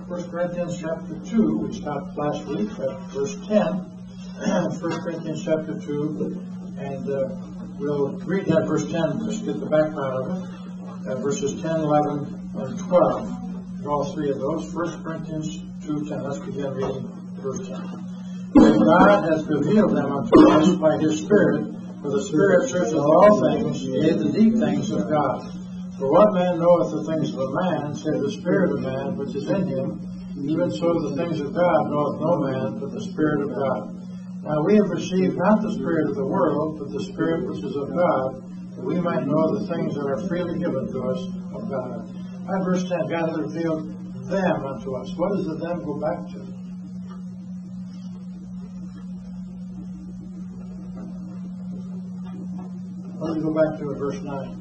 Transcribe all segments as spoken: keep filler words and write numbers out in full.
First Corinthians chapter two. We stopped last week at verse ten. First Corinthians chapter two, and uh, we'll read that verse ten, just get the background of it. Uh, verses ten, eleven, and twelve. All three of those. First Corinthians two ten. Let's begin reading verse ten. And God hath revealed them unto us by his Spirit, for the Spirit searcheth all things, yea, the deep things of God. For what man knoweth the things of a man, save the Spirit of man which is in him? Even so the things of God knoweth no man, but the Spirit of God. Now we have received not the spirit of the world, but the Spirit which is of God, that we might know the things that are freely given to us of God. At verse ten, God hath revealed them unto us. What does the them go back to? What does it go back to in verse nine?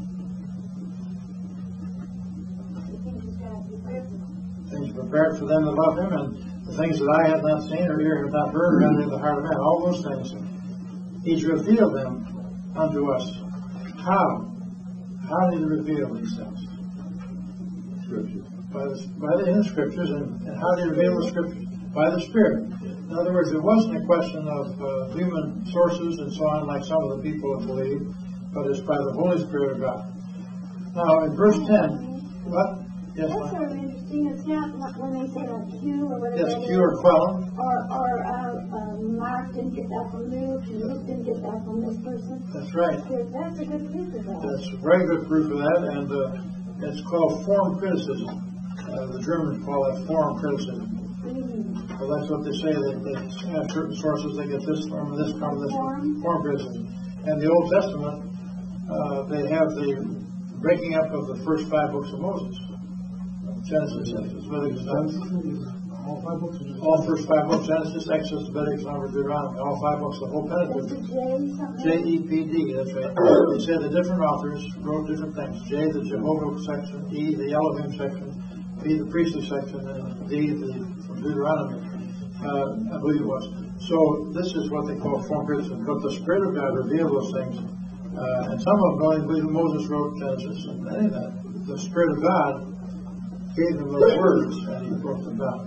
Things prepared for them that love him, and the things that I have not seen or ear have not heard, or entered into the heart of man. All those things. He's revealed them unto us. How? How did he reveal these things? Scriptures. By the, by the, in the Scriptures. And, and how did he reveal the Scriptures? By the Spirit. In other words, it wasn't a question of uh, human sources and so on, like some of the people have believed, but it's by the Holy Spirit of God. Now, in verse ten, what? Yes, that's sort of interesting. It's not when they say like Q or whatever. Yes, Q or Quellen. Or, or uh, uh, Mark didn't get that from Luke, and Luke didn't get that from this person. That's right. That's a good proof of that. That's a very good proof of that, and uh, it's called form criticism. Uh, the Germans call it form criticism. Mm-hmm. Well, that's what they say. They, they have certain sources. They get this from this from this form, form criticism. And the Old Testament, uh, they have the breaking up of the first five books of Moses. Genesis, Exodus, Leviticus, all five books. All first five books: Genesis, Exodus, Leviticus, Numbers, Deuteronomy. All five books, the whole Pentateuch. J E P D. That's right. They said the different authors wrote different things. J, the Jehovah section. E, the Elohim section. P, the priestly section, and D, the from Deuteronomy. Uh, I believe it was. So this is what they call form criticism. But the Spirit of God revealed those things, uh, and some of them don't even believe that Moses wrote Genesis and any of that. The Spirit of God gave them those words, and he wrote them down.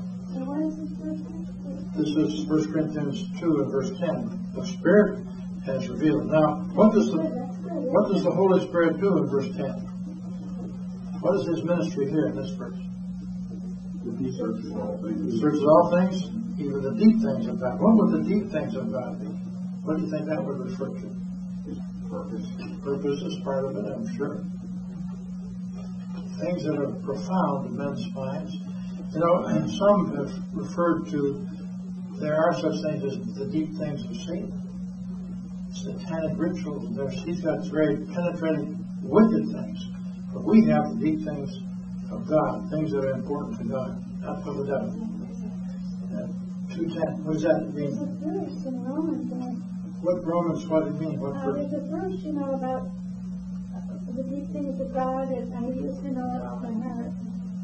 This is First Corinthians two and verse ten. The Spirit has revealed. Now, what does the what does the Holy Spirit do in verse ten? What is his ministry here in this verse? He searches all things. He searches all things, even the deep things of God. What would the deep things of God be? What do you think that would refer to? His purpose. Purpose is part of it, I'm sure. Things that are profound in men's minds. You know, and some have referred to, there are such things as the deep things of Satan. Satanic rituals. There's, he's got very penetrating, wicked things. But we have the deep things of God, things that are important to God, not for the devil. Uh, two ten. What does that mean? There's a verse in Romans. What Romans? What do you mean? What uh, verse? there's a verse, you know, about the deep things of God, and I used to know it off my heart.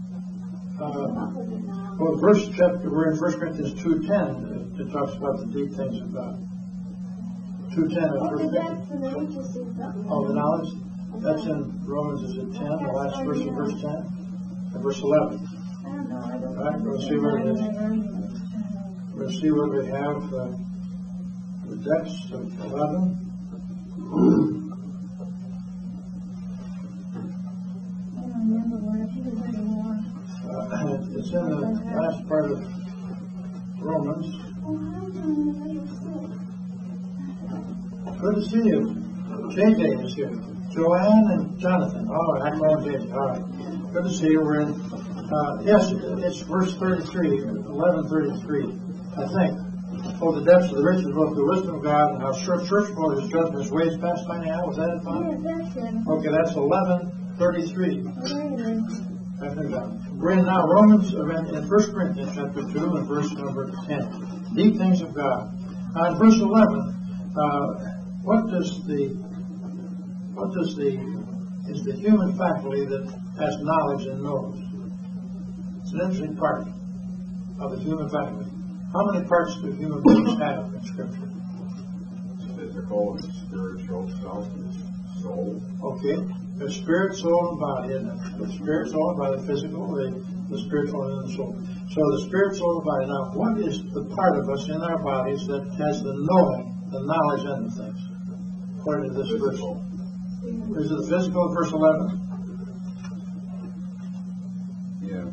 Uh, well, verse chapter, we're in First Corinthians two ten. It, it talks about the deep things of God. two ten of First Corinthians. Oh, the knowledge? That's in Romans, is it ten? The last verse of verse ten? And verse eleven. I don't know. I don't know. All right, we'll see what it is. We'll see what we have. Uh, the depths of eleven. Uh, it's in the last part of Romans. Good to see you. J J is here. Joanne and Jonathan. Oh, I call him J J. All right. Good to see you. We're in, uh, yes, it's verse thirty-three, eleven thirty-three, I think. Oh, the depths of the riches of the wisdom of God, and how searchful is his judgment, his ways past finding out. Was that it, Bob? Yeah, that's it. Okay, that's eleven thirty-three. We're in now Romans, in First Corinthians chapter two and verse number ten. Deep things of God. Now in verse eleven, uh, what does the, what does the, is the human faculty that has knowledge and knows? It's an interesting part of the human faculty. How many parts do human beings have in Scripture? Physical and spiritual, self and soul. Okay. The spirit, soul, and body, isn't it? The spirit, soul, and body, physical, the the spiritual and the soul. So the spirit, soul, and body. Now, what is the part of us in our bodies that has the knowing, the knowledge of the things? According to this verse. Is it the physical, verse eleven? Yeah.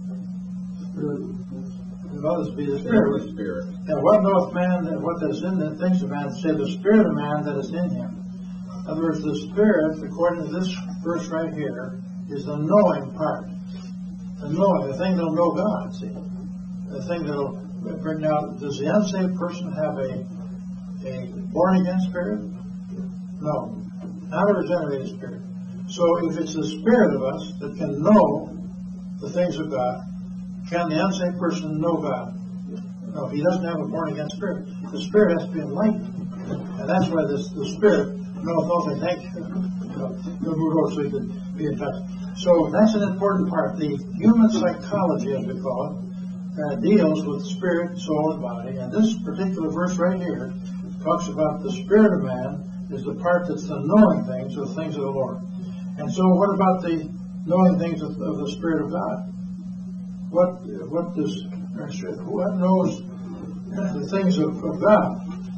It ought to be the spirit. Spirit. And what knoweth man that what that is in the things of man, say the spirit of man that is in him. In other words, the spirit, according to this verse right here, is the knowing part. The knowing, the thing that'll know God, see. The thing that'll bring out, does the unsaved person have a a born again spirit? No. Not a regenerated spirit. So if it's the spirit of us that can know the things of God, can the unsaved person know God? No, he doesn't have a born again spirit. The spirit has to be enlightened. And that's why this the spirit knows all things. Thank you. You'll move over so you can be in touch. So that's an important part. The human psychology, as we call it, uh, deals with spirit, soul, and body. And this particular verse right here talks about the spirit of man is the part that's the knowing things of the things of the Lord. And so what about the knowing things of, of the Spirit of God? What what does what knows the things of, of God?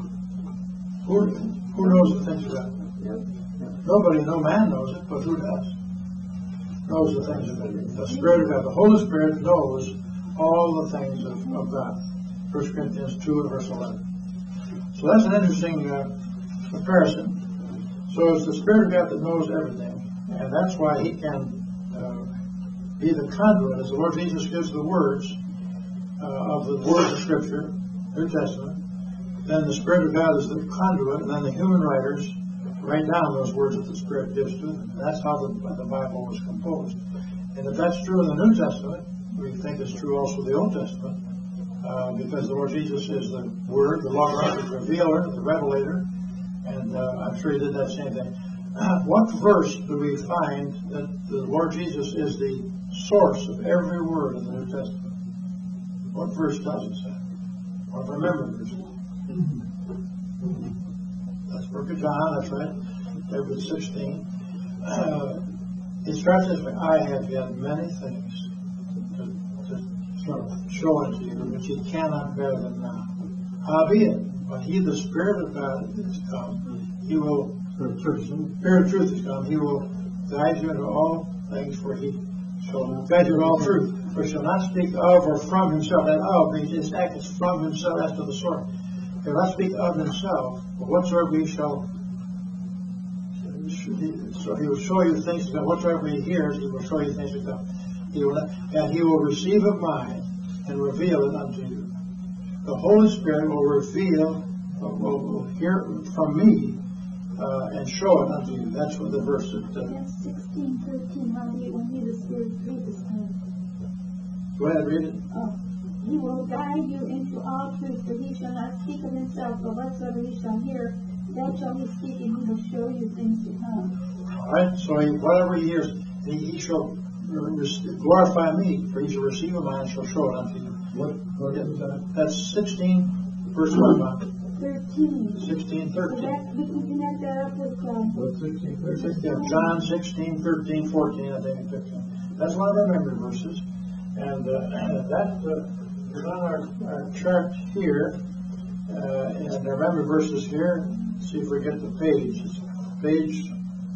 Who who knows the things of God? Nobody, no man knows it, but who does? Knows the things of God. The Spirit of God. The Holy Spirit knows all the things of, of God. First Corinthians two and verse eleven. So that's an interesting uh, comparison. So it's the Spirit of God that knows everything, and that's why He can uh, be the conduit. As the Lord Jesus gives the words uh, of the words of Scripture, New Testament, then the Spirit of God is the conduit, and then the human writers write down those words that the Spirit gives to them. And that's how the, the Bible was composed. And if that's true in the New Testament, we think it's true also in the Old Testament, uh, because the Lord Jesus is the Word, the Logos, the Revealer, the Revelator, and uh, I'm sure He did that same thing. Uh, what verse do we find that the Lord Jesus is the source of every word in the New Testament? What verse does it say? Or remember the verse? That's Book of John, that's right. David sixteen. Uh, it starts this way: I have yet many things to, to show unto you, which ye cannot bear them now. Howbeit, when He, the Spirit of God, is come, He will, the Spirit of truth is come, He will guide you into all things, for He shall guide you into all truth. For He shall not speak of or from Himself. That of means it's acts from Himself as to the source. He will not speak of Himself, but whatsoever He shall, so He will show you things to come. Whatsoever He hears, He will show you things to come. He will, and He will receive of mine and reveal it unto you. The Holy Spirit will reveal, will, will hear from me, uh, and show it unto you. That's what the verse is. Uh, That's sixteen thirteen. How he when He the Spirit of truth is come. Go ahead, read it. Uh, He will guide you into all truth, for He shall not speak of Himself, but whatsoever He shall hear, that shall He speak, and He will show you things to come. All right. So he, whatever He hears, He, he shall glorify me, for He shall receive of mine and shall show it unto you. What? What is that? That's sixteen, verse what? Thirteen. Sixteen, So thirteen. that, we can connect that up with um, What's sixteen, thirteen? John sixteen, thirteen, fourteen, I think, and fifteen. That's one of our memory verses, and uh, that uh, is on our, our chart here, uh, and our memory verses here. Let's see if we get the page. It's page.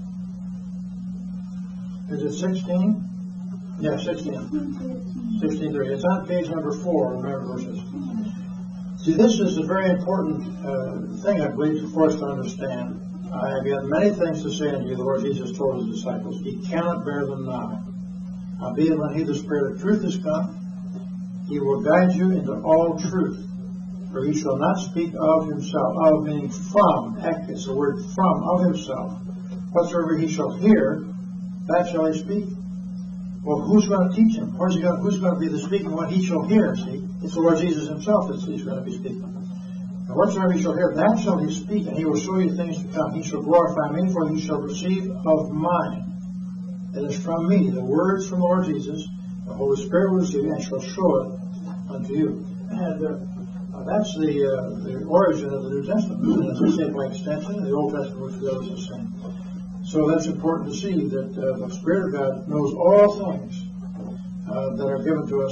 Is it sixteen? Yeah, sixteen. sixteen thirty. It's on page number four of memory verses. See, this is a very important uh, thing, I believe, for us to understand. I have yet many things to say unto you, the Lord Jesus told His disciples. He cannot bear them now. Howbeit, when He, the Spirit of truth, is come, He will guide you into all truth. For He shall not speak of Himself, of meaning from, it's the word from, of Himself. Whatsoever He shall hear, that shall He speak. Well, who's going to teach Him? Where's he going, who's going to be the speaking? What He shall hear, see? It's the Lord Jesus Himself that He's going to be speaking. And whatsoever He shall hear, that shall He speak, and He will show you things to come. He shall glorify me, for He shall receive of mine. It is from me, the words from the Lord Jesus, the Holy Spirit will receive, and shall show it unto you. And uh, that's the uh, the origin of the New Testament. As I say, by extension, the Old Testament, which the others are saying. So that's important to see that uh, the Spirit of God knows all things. uh, that are given to us.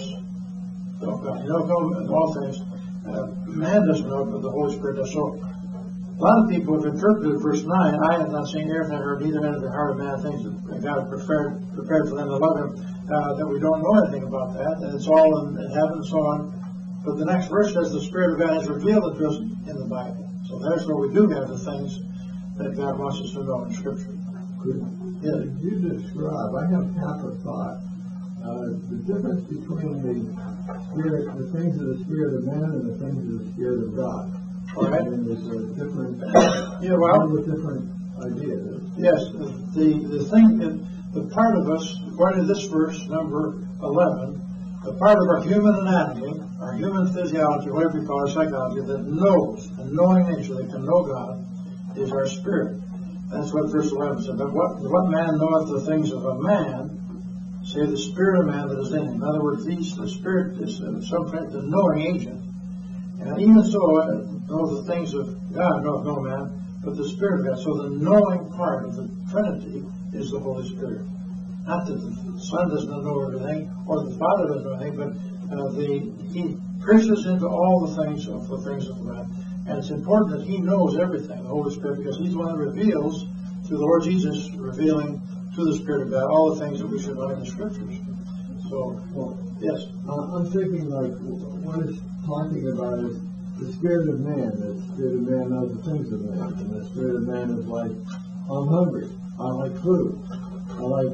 So, God, you don't know all things. Uh, man doesn't know, but the Holy Spirit does. So, a lot of people have interpreted verse nine, I have not seen, ear hath not heard, neither entered the heart of man things that God prepared, prepared for them that love Him, uh, that we don't know anything about that, and it's all in, in heaven and so on. But the next verse says the Spirit of God has revealed it to us in the Bible. So that's where we do have the things that God wants us to know in Scripture. Could, Yeah. could you describe, I have half a thought, uh, the difference between the spirit, the things of the Spirit of man and the things of the Spirit of God? All right. And there's a different, Yeah, well, with different ideas. yes, the, the thing, the part of us, according to this verse, number eleven, the part of our human anatomy, our human physiology, whatever you call it, psychology, that knows, a knowing nature that can know God, is our spirit. That's what verse eleven said. But what, what man knoweth the things of a man, save the spirit of man that is in him. In other words, these, the spirit is uh, some kind of knowing agent. And even so, uh, know the things of God knoweth no man, but the Spirit of God. So the knowing part of the Trinity is the Holy Spirit. Not that the Son doesn't know everything, or the Father doesn't know anything, but uh, the, He pierces into all the things of the things of God. And it's important that He knows everything, the Holy Spirit, because He's the one that reveals, through the Lord Jesus, revealing to the Spirit of God all the things that we should learn in the Scriptures. So, well, yes. Uh, I'm thinking like, what it's talking about is the spirit of man. The spirit of man knows the things of man. And the spirit of man is like, I'm hungry. I like food. I like,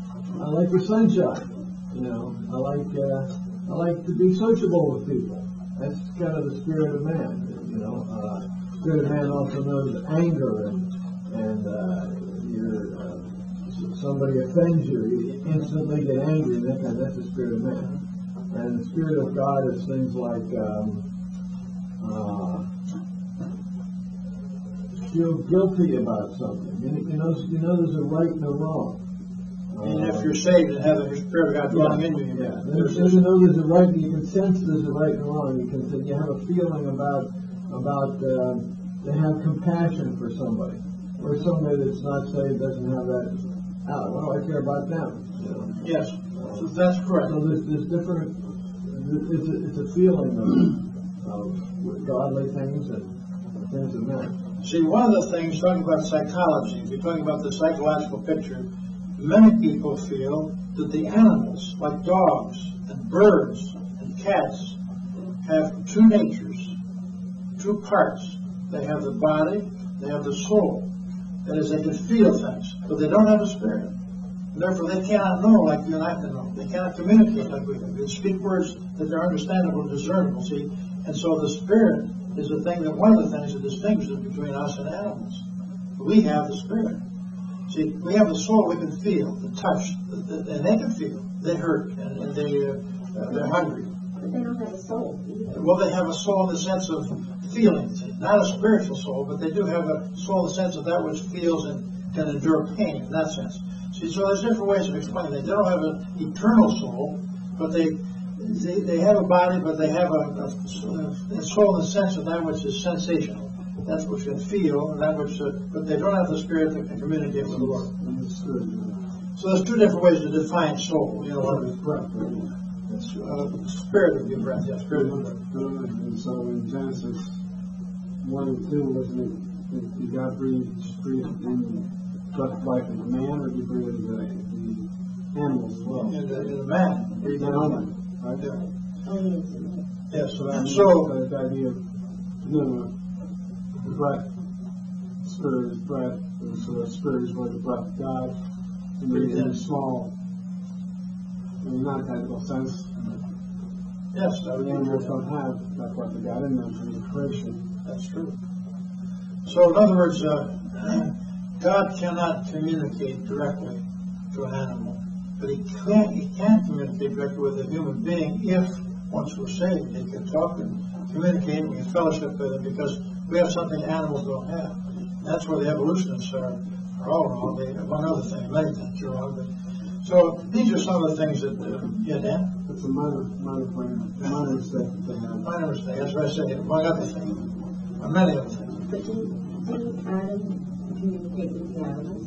I like the sunshine. You know, I like, uh, I like to be sociable with people. That's kind of the spirit of man. You know, uh, spirit of man also knows anger and, and, uh, you're, uh, somebody offends you, you instantly get angry, and that kind of, that's the spirit of man. And the Spirit of God is things like um, uh, feel guilty about something. You, you know, you know, there's a right and a wrong. And Uh, if you're saved and have the Spirit of God dwelling in you, yeah, there's, there's, you know, there's a right. You can sense there's a right and wrong. You can, you have a feeling about about uh, to have compassion for somebody, or somebody that's not saved doesn't have that. Oh, what do I care about them? You know? yes, so that's correct. So there's, there's different. It's a, it's a feeling of, of godly things and things of men. See, one of the things, talking about psychology, if you're talking about the psychological picture, many people feel that the animals, like dogs and birds and cats, have two natures, two parts. They have the body, they have the soul. That is, they can feel things, but they don't have a spirit. And therefore, they cannot know like you and I can know. They cannot communicate like we can. They speak words that they're understandable and discernible, see? And so the spirit is the thing that, one of the things that distinguishes between us and animals. We have the spirit. See, we have the soul, we can feel, the touch, the, the, and they can feel. They hurt, and, and they, uh, uh, they're hungry. But they don't have a soul. Well, they have a soul in the sense of feelings, not a spiritual soul, but they do have a soul in the sense of that which feels and can endure pain in that sense. See, so there's different ways of explaining it. They don't have an eternal soul, but they they, they have a body, but they have a, a, a soul in the sense of that which is sensational. That's what you feel, and that which, uh, but they don't have the spirit that can communicate with the Lord. So there's two different ways to define soul. You know, one is breath. It's uh, spirit of your breath. Yeah, spirit of your breath. And so in Genesis one and two, wasn't it, did God breathe, breathe in breath life into man, or did He breathe into the, the animals as well? In the, in the man. Breathe in on them, right? Yeah. Oh, yes. Yes, so, And so so the idea of, you know, the breath, spirit is breath, and so the spirit is where the breath of God, and breathe in a small, in a non-technical sense. yes, I would The agree animals with don't that. have that breath of God in them from the creation. That's true. So, in other words, uh, God cannot communicate directly to an animal, but He can He can communicate directly with a human being if, once we're saved, He can talk and communicate and we can fellowship with Him, because we have something animals don't have. And that's where the evolutionists are, are all wrong, they, among other things, many things are wrong. But, so these are some of the things that, uh, yeah, Dan? It's a minor, minor point, a minor mistake that they have. Minor mistake, that's what I said, among other things, among many other things. But didn't, didn't Adam communicate with the animals?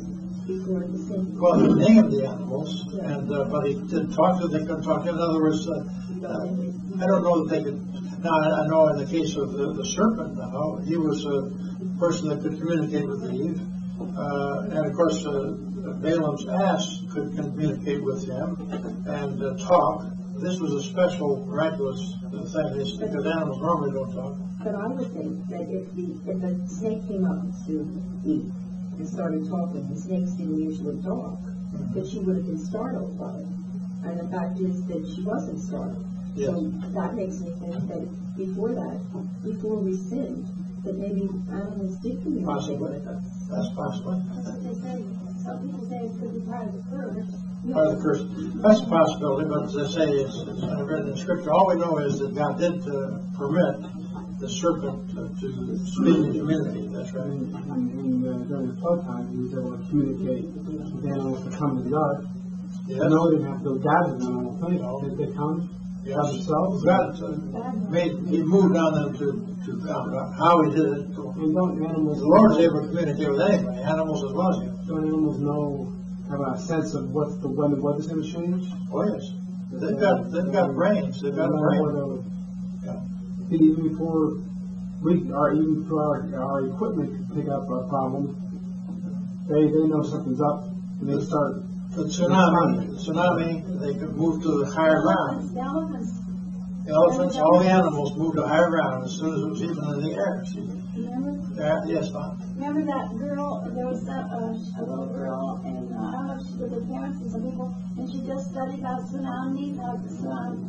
before the sin. Well, he named the animals, and uh, but he didn't talk to them. They couldn't talk to them. In other words, uh, uh, I don't know that they could. Now, I, I know in the case of the, the serpent, now he was a person that could communicate with Eve, uh, and of course, uh, Balaam's ass could communicate with him and uh, talk. This was a special, miraculous thing, because animals normally don't talk. But I would think that if the if a snake came up to Eve and started talking, and snakes didn't usually talk, that she would have been startled by it. And the fact is that she wasn't startled. Yes. So that makes me think that before that, before we sinned, that maybe animals did communicate Possibly. with us. That's possible. That's what they say. Some people say it could be part of the curse. Part of the curse. That's a possibility, but as I say, it's, it's I've read in the scripture. All we know is that God did uh, permit the serpent uh, to speak and communicate. That's right. And, and uh, during the flood time, he was able to communicate with animals to come to the ark. Yes. No, they didn't have to go gather them, I don't think. Did they come Yes. by themselves? God uh, made, he moved on them to, to uh, how he did it. And don't animals, The Lord is able to communicate with anybody, animals as well as you. don't animals know, have a sense of what the when the weather's going to change? Oh yes, they've got they've got brains. They've got No brains. matter what, Yeah. uh, even before we, or even before our, our equipment could pick up a problem, they they know something's up, and they start. The tsunami, the tsunami, they could move to the higher ground. The elephants, The elephants, all the animals moved to higher ground as soon as it was even in the air. See? remember? Yeah, yes, Don. Remember that girl, there was a, a, a little girl, and uh, I don't know if she was with her parents or some people, and she just studied about tsunamis, how the tsunami,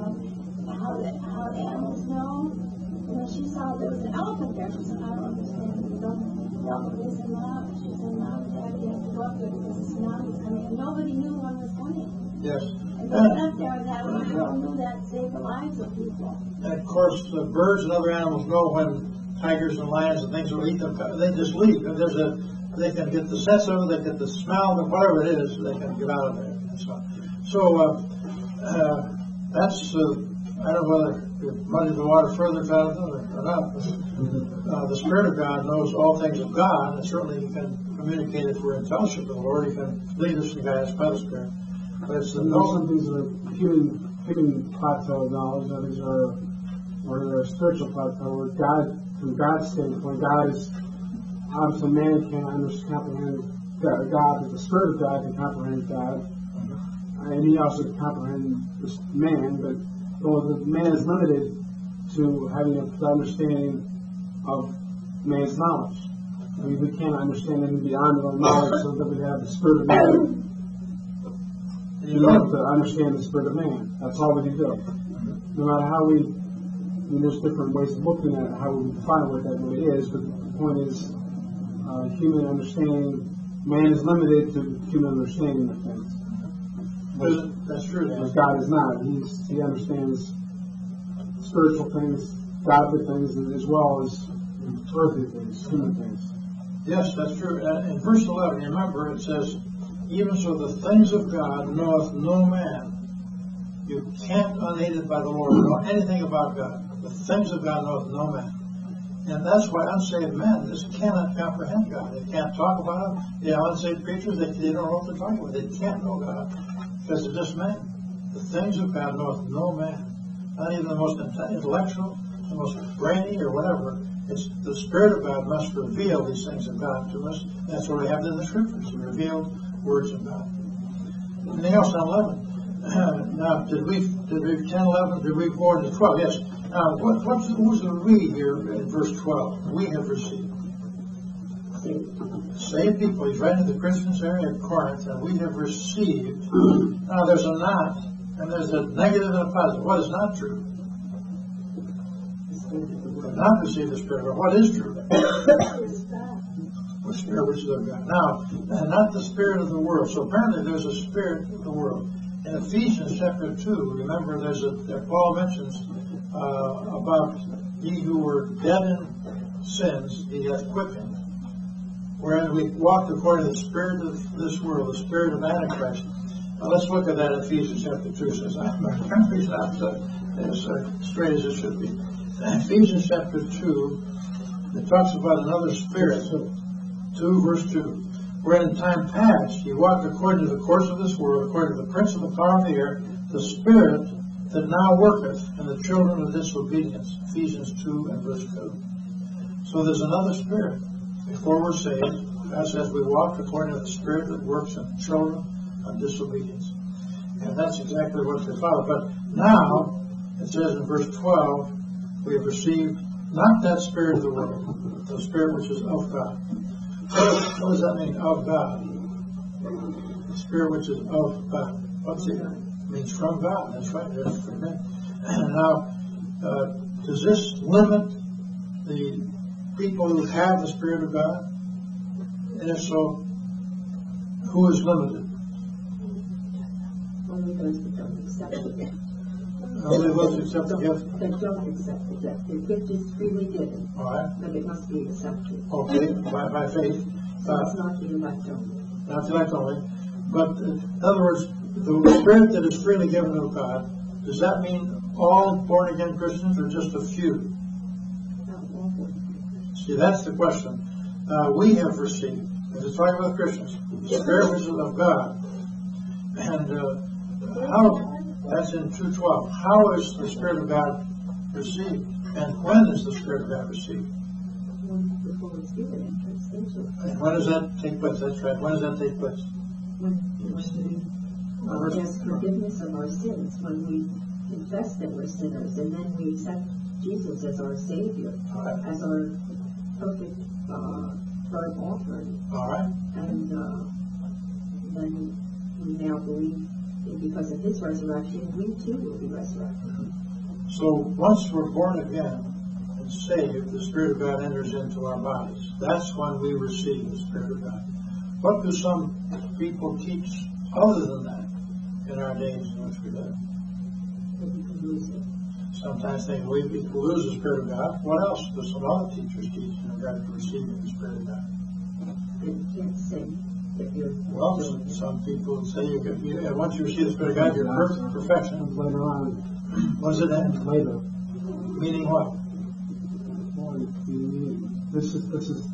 how the, how the animals know. And then she saw there was an elephant there. She said, I don't understand. The elephant was in Mom. She said, Mom, Daddy, you have to go up there because the tsunami's coming. And nobody knew one was coming. Yes. And they sat there and that little girl knew that saved the lives of people. And of course, the birds and other animals know when tigers and lions and things will eat them. They just leave. And there's a, they can get the sense of it, they get the smell of it, whatever it is, they can get out of there. So, so uh, uh, that's, uh, I don't know whether it muddies the water further, Jonathan, or, or not. But, uh, the Spirit of God knows all things of God, and certainly He can communicate if we're in fellowship with the Lord. He can lead us and guide us by the Spirit. But it's the You know, some things are human, human plateau knowledge, others are, or they're a spiritual plateau, where God, from God's standpoint, God is, obviously man can't understand, comprehend God, but the Spirit of God can comprehend God, and He also can comprehend this man, but well, the man is limited to having a understanding of man's knowledge. I mean, we can't understand anything beyond our knowledge, so that we have the Spirit of man. You have to understand the spirit of man. That's all we can do. No matter how we, I mean, there's different ways of looking at how we define what that really is, but the point is, uh, human understanding, man is limited to human understanding of things. That's true. But God is not. He's, he understands spiritual things, godly things, as well as earthly things, human things. Yes, that's true. Uh, in verse eleven, remember, it says, even so the things of God knoweth no man. You can't, unaided by the Lord, know anything about God. The things of God knoweth no man. And that's why unsaved men just cannot comprehend God. They can't talk about Him. The unsaved creatures, they, they don't know what they're talking about. They can't know God because they're just men. The things of God knoweth no man. Not even the most intellectual, the most brainy, or whatever. It's the Spirit of God must reveal these things of God to us. That's what we have in the Scriptures, the revealed words of God. Anything else on eleven? Uh, now, did we, did we, ten, eleven, did we go into twelve? Yes. Now, what, what's, who's the we here in verse twelve? We have received. Saved people. He's writing to the Christians area of Corinth, and we have received. Now, there's a not, and there's a negative and a positive. What is not true? Not receive the Spirit, but what is true? The Spirit which is of God. Now, and not the spirit of the world. So apparently there's a spirit of the world. In Ephesians chapter two, remember there's a, there Paul mentions uh, about ye who were dead in sins, he hath quickened. Wherein we walked according to the spirit of this world, the spirit of Antichrist. Now let's look at that in Ephesians chapter two. It says, my memory's not uh, as uh, straight as it should be. In Ephesians chapter two, it talks about another spirit. two verse two. wherein in time past ye walked according to the course of this world, according to the prince of the power of the air, the spirit that now worketh in the children of disobedience. Ephesians two and verse two. So there's another spirit. Before we're saved, God says we walk according to the spirit that works in the children of disobedience. And that's exactly what they follow. But now, it says in verse twelve, we have received not that spirit of the world, the spirit which is of God. What, what does that mean, of God? The spirit which is of God. What's it? It means from God. That's right. Now, uh, does this limit the people who have the Spirit of God? And if so, who is limited? Only those that don't accept it. Only those who accept the gift? That don't accept the gift. The gift is freely given, All right. but it must be accepted. Okay, by, by faith. So Uh, it's not the elect only. not the elect only. But uh, in other words, the Spirit that is freely given of God, does that mean all born-again Christians or just a few? Not awful. See, that's the question. Uh, we have received, as it's talking about Christians, the Spirit which is of God. And uh, how, that's in two twelve. How is the Spirit of God received? And when is the Spirit of God received? When the Holy Spirit enters into it. And when does that take place? That's right. When does that take place? When we ask forgiveness of our sins, when we confess that we're sinners, and then we accept Jesus as our Savior, All right. as our perfect uh, burnt offering, All right. and uh, then we now believe that because of His resurrection, we too will be resurrected. So once we're born again and saved, the Spirit of God enters into our bodies. That's when we receive the Spirit of God. What do some people teach other than that in our days in which we live? That we can lose it. Sometimes they believe we will lose the Spirit of God. What else do some other teachers teach in regard to receiving the Spirit of God? And you can't say that you're Well, some, some people say you get, you, uh, once you receive the Spirit of God, you're perfect perfection. Later on, What does it end? later. Meaning what? Well, you- This is, this is,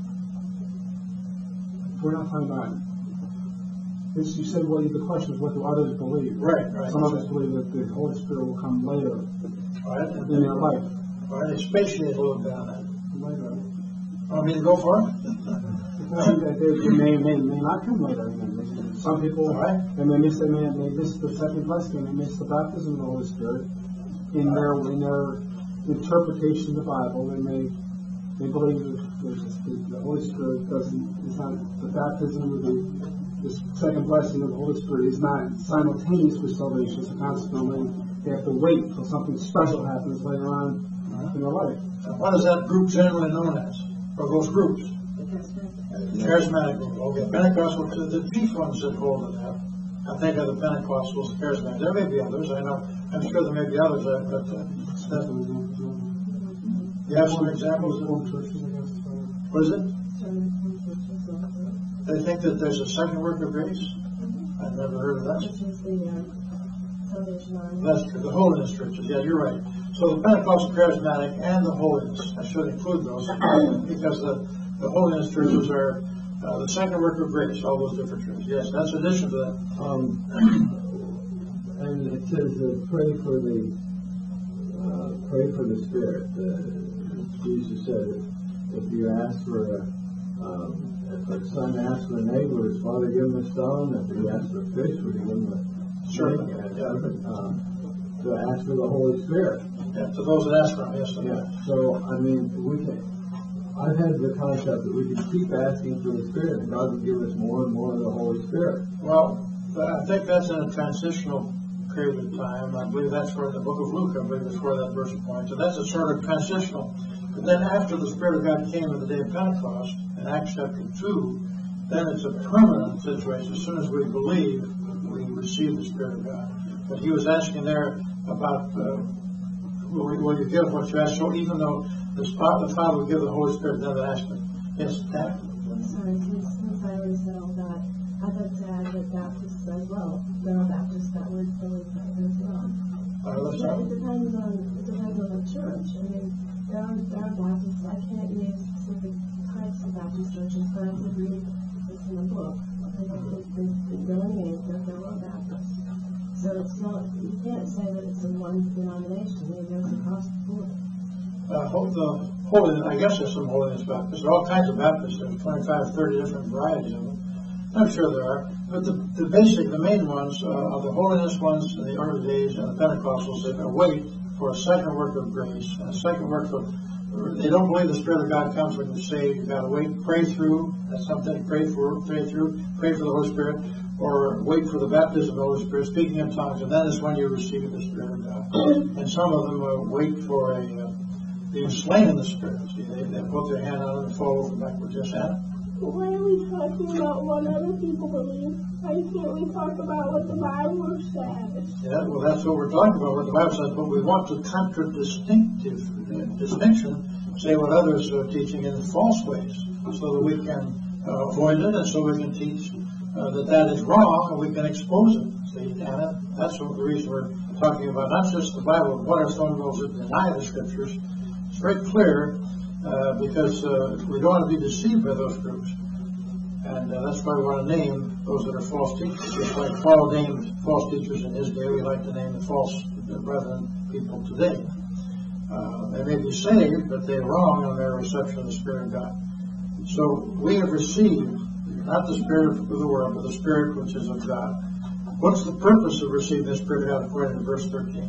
we're not talking about, this, you said, well, the question is, what do others believe? Right, right. Some others believe that the Holy Spirit will come later All right. in their life. All right. Expatiate a little bit on that. Later. Want me to go for it? That they, they may, may, may not come later. Some people, All right. and they miss, they may, they miss the second blessing, they miss the baptism of the Holy Spirit. In their, in their interpretation of the Bible, they may, they believe that the, the Holy Spirit doesn't, it's not, the baptism of the, the second blessing of the Holy Spirit is not simultaneous with salvation, so consequently they have to wait until something special happens later on in their life. What is that group generally known as? Or those groups? the charismatic. The charismatic group. Okay. Pentecostal, the chief ones that hold it up. I think of the Pentecostals, the charismatic. There may be others. I know. I'm sure there may be others. uh, But uh, that, you have some examples of what is it? They think that there's a second work of grace. I've never heard of that. That's true. The holiness churches. Yeah, you're right. So the Pentecostal, charismatic, and the holiness. I should include those because the, the holiness churches are uh, the second work of grace. All those different churches. Yes, that's in addition to that. Um, and it says uh, pray for the uh, pray for the Spirit. Uh, Jesus said, if you ask for a, um, if a son asks for a egg, would his father give him a stone? If he asks for a fish, would he give him a Sure. snake? Uh, um, to ask for the Holy Spirit. Yeah, to those that ask for them, yes. Yeah. So I mean, we can. I've had the concept that we can keep asking for the Spirit, and God will give us more and more of the Holy Spirit. Well, I think that's in a transitional period of time. I believe that's where in the book of Luke, I believe that's where that verse points. So that's a sort of transitional. But then after the Spirit of God came in the day of Pentecost, in Acts chapter two, then it's a permanent situation. As soon as we believe, we receive the Spirit of God. But he was asking there about, uh, will, will you give what you ask? So even though the, spot, the Father will give the Holy Spirit, then they ask him. Yes, Pat? Sorry, since, since I already said all that, I'd like to add that Baptists as well. There are Baptists that would believe that as well. Uh, let's Yeah, talk. it depends on it depends on the church. I mean, there are there are Baptists. I can't name specific types of Baptist churches, but I would read the in the book. They don't, they, they, they delineate that they're all Baptist. So it's not, you can't say that it's in one denomination. It goes across the board. Uh, ho- the holiness, I guess there's some holiness Baptists. There are all kinds of Baptists. There's twenty-five, thirty different varieties of them. I'm sure there are. But the, the basic, the main ones uh, are the holiness ones in the early days and the Pentecostals. They wait for a second work of grace and a second work of. They don't believe the Spirit of God comes when you say you've got to wait, pray through. That's something. Pray for, pray through, pray for the Holy Spirit, or wait for the baptism of the Holy Spirit, speaking in tongues, and then is when you receive the Spirit of God. And some of them uh, wait for a. Uh, being slain in the Spirit. See, they, they put their hand on it and fall over backwards. Yes, Anna? Why are we talking about what other people believe? Why can't we talk about what the Bible says? Yeah, well, that's what we're talking about, what the Bible says, but we want to contradistinctive uh, distinction, say what others are teaching in false ways, so that we can uh, avoid it, and so we can teach uh, that that is wrong, and we can expose it. See, Anna, that's what the reason we're talking about, not just the Bible, but what are some of those that deny the Scriptures. It's very clear, uh, because uh, we don't want to be deceived by those groups. And uh, that's why we want to name those that are false teachers. Just like Paul named false teachers in his day, we like to name the false brethren people today. Uh, they may be saved, but they're wrong in their reception of the Spirit of God. So we have received, not the Spirit of the world, but the Spirit which is of God. What's the purpose of receiving the Spirit of God according to verse thirteen?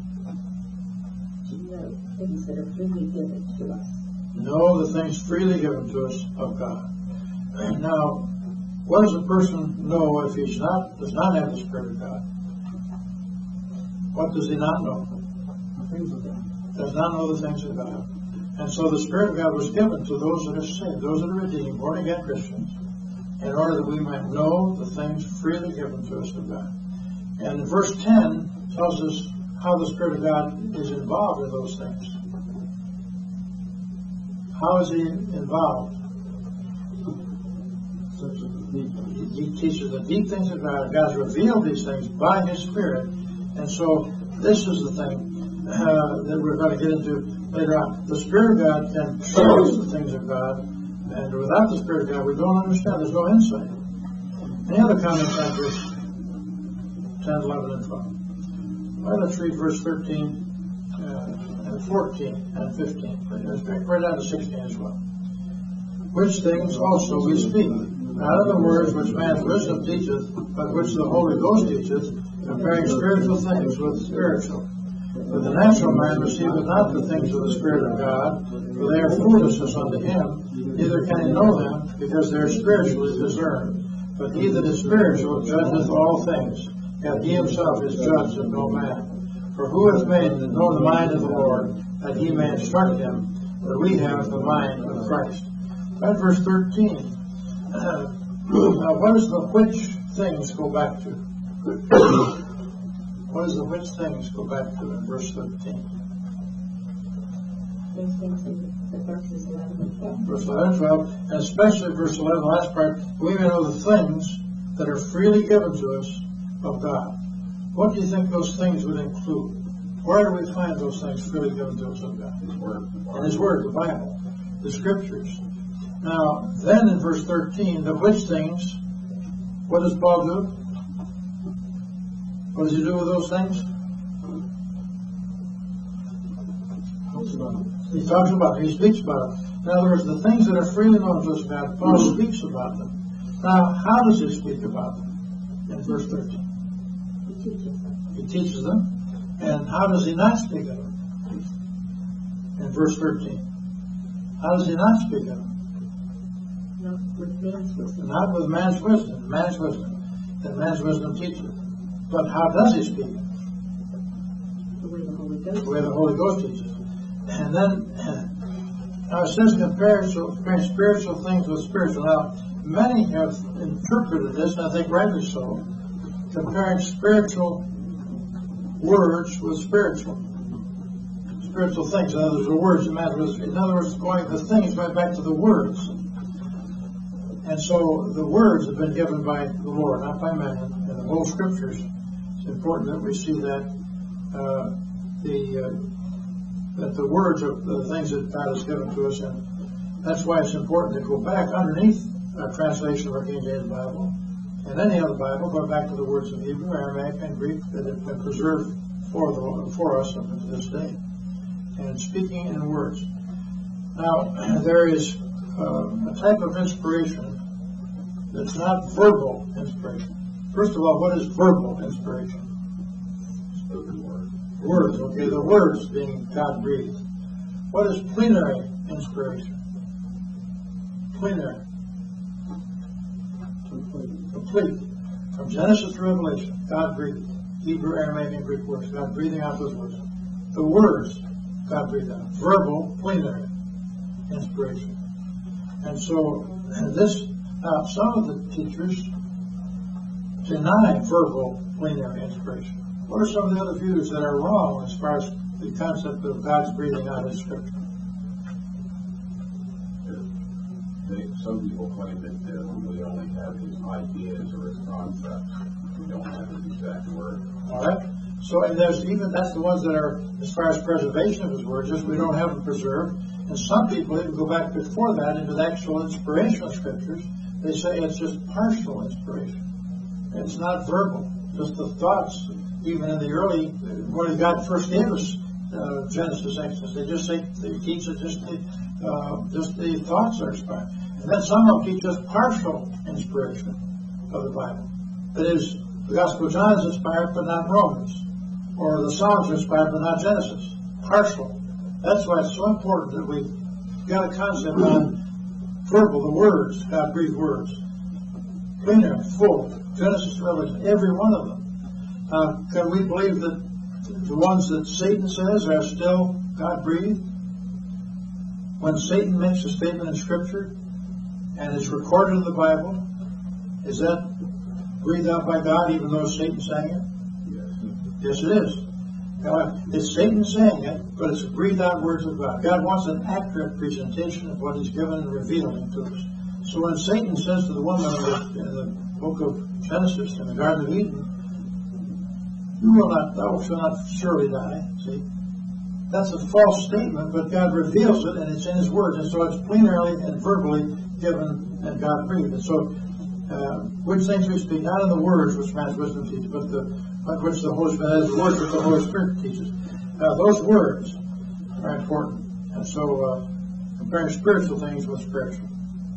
Things that are freely given to us. Know the things freely given to us of God. Now, what does a person know if he's not does not have the Spirit of God? What does he not know? The things of God. Does not know the things of God. And so the Spirit of God was given to those that are saved, those that are redeemed, born again Christians, in order that we might know the things freely given to us of God. And verse ten tells us how the Spirit of God is involved in those things. How is he involved? He, he teaches the deep things of God. God has revealed these things by his Spirit. And so this is the thing uh, that we're going to get into later on. The Spirit of God can show us the things of God. And without the Spirit of God, we don't understand. There's no insight. Any other comments on verse ten, eleven, and twelve? Well, let's read verse thirteen, uh, and fourteen, and fifteen. Let's break right down to sixteen as well. Which things also we speak, not of the words which man's wisdom teacheth, but which the Holy Ghost teacheth, comparing spiritual things with spiritual. For the natural man receiveth not the things of the Spirit of God, for they are foolishness unto him, neither can he know them, because they are spiritually discerned. But he that is spiritual judgeth all things, yet he himself is judged of no man. For who hath made to know the mind of the Lord, that he may instruct him? But we have the mind of Christ. At verse thirteen, uh, now what does the which things go back to? What does the which things go back to in verse thirteen? Those things in the verses eleven and twelve. Verse eleven and twelve, and especially verse eleven, the last part, we may know the things that are freely given to us of God. What do you think those things would include? Where do we find those things freely given to us of God? His Word. In His Word, the Bible, the Scriptures. Now, then in verse thirteen, the which things, what does Paul do? What does he do with those things? Talks about it. He talks about it. He speaks about it. In other words, the things that are freely known to us of God, Paul speaks about them. Now, how does he speak about them? In verse thirteen. He teaches us. He teaches them. And how does he not speak of them? In verse thirteen. How does he not speak of them? Not with man's wisdom. Not with man's wisdom. Man's wisdom. That man's wisdom teaches. But how does he speak? The way the Holy Ghost. The way the Holy Ghost teaches. And then, now it says compare so, comparing spiritual things with spiritual. Now, many have interpreted this, and I think rightly so, comparing spiritual words with spiritual. Spiritual things. In other words, the words that matter. In other words, going the things right back to the words. And so the words have been given by the Lord, not by man. And the whole Scriptures, it's important that we see that uh, the uh, that the words are the things that God has given to us, and that's why it's important to go back underneath uh, translation of our King James Bible, and any other Bible, going back to the words of Hebrew, Aramaic, and Greek that have been preserved for the, for us up to this day, and speaking in words. Now, there is uh, a type of inspiration that's not verbal inspiration. First of all, what is verbal inspiration? Spoken word. Words, okay, the words being God breathed. What is plenary inspiration? Plenary. Complete. From Genesis to Revelation, God breathed. Hebrew, Aramaic, and Greek words. God breathing out those words. The words, God breathed out. Verbal, plenary inspiration. And so, and this, now, some of the teachers deny verbal, plenary inspiration. What are some of the other views that are wrong as far as the concept of God's breathing out His Scripture? They, some people claim that uh, we only have His ideas or His concepts. We don't have His exact word. All right. So, and there's even, that's the ones that are, as far as preservation of His words, just we don't have them preserved. And some people even go back before that into the actual inspiration of Scriptures. They say it's just partial inspiration. It's not verbal. Just the thoughts, even in the early, when God first gave us uh, Genesis, Exodus, they just say, they teach us just the, uh, just the thoughts are inspired. And then some will teach us partial inspiration of the Bible. That is, the Gospel of John is inspired, but not Romans. Or the Psalms are inspired, but not Genesis. Partial. That's why it's so important that we've got a concept on verbal, the words, God breathed words. Cleaner, full, Genesis to Revelation, every one of them. Uh, can we believe that the ones that Satan says are still God breathed? When Satan makes a statement in Scripture and is recorded in the Bible, is that breathed out by God even though Satan sang it? Yes, it is. God, it's Satan saying it, but it's breathed out words of God. God wants an accurate presentation of what He's given and revealing to us. So when Satan says to the woman in the, in the book of Genesis, in the Garden of Eden, you will not, thou shalt not surely die. See? That's a false statement, but God reveals it, and it's in His words. And so it's plenarily and verbally given and God breathed. And so, uh, which things we speak, not in the words which man's wisdom teaches, but the but which the Holy Spirit has, the words which the Holy Spirit teaches. Uh, those words are important. And so, uh, comparing spiritual things with spiritual.